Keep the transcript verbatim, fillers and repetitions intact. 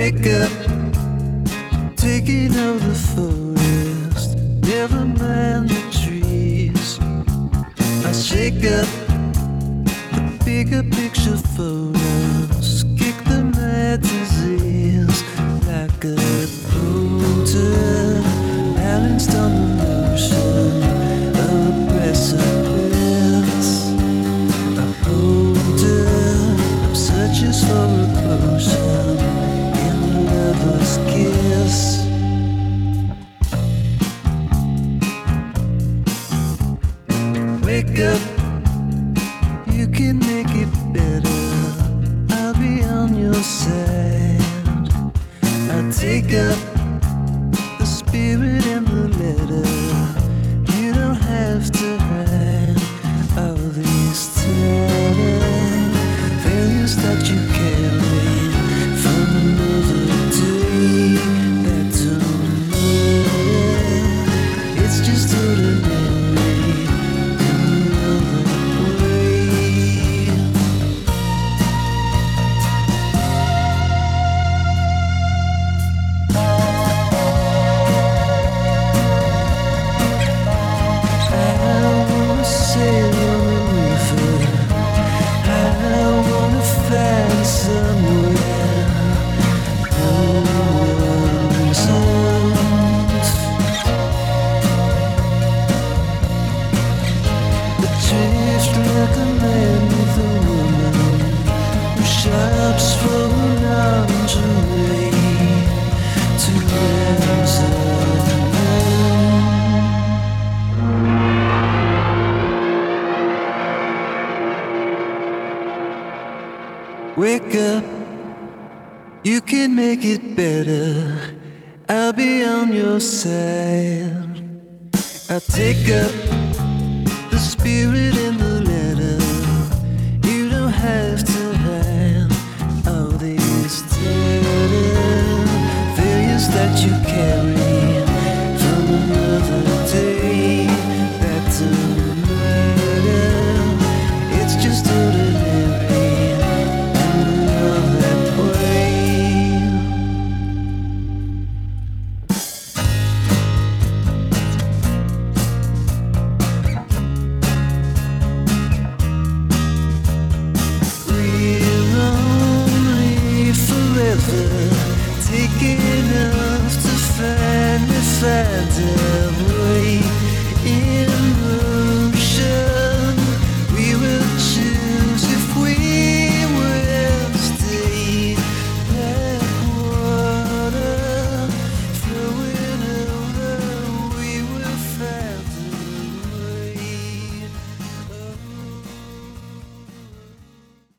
Wake up, taking out the forest, never mind the trees. I shake up the bigger picture photos, kick the magazines like a boulder, balanced on the motion of a precipice. A boulder searches for a potion in a lover's kiss. Wake up, you can make it better. I'll be on your side. I'll take up the spirit and the letter. You don't have to hide all these tired failures that you carry from another day that don't matter. It's just ordinary in another way. I wanna sail on a river. I wanna find somewhere no one's out. Adrift like a man with a woman who shops for lingerie to ransom. Wake up, you can make it better. I'll be on your side. I'll take up the spirit in the letter. You don't have to hide all these tattered failures that you carry from another day that don't matter. It's just ordinary. Taking enough to find me, find a way.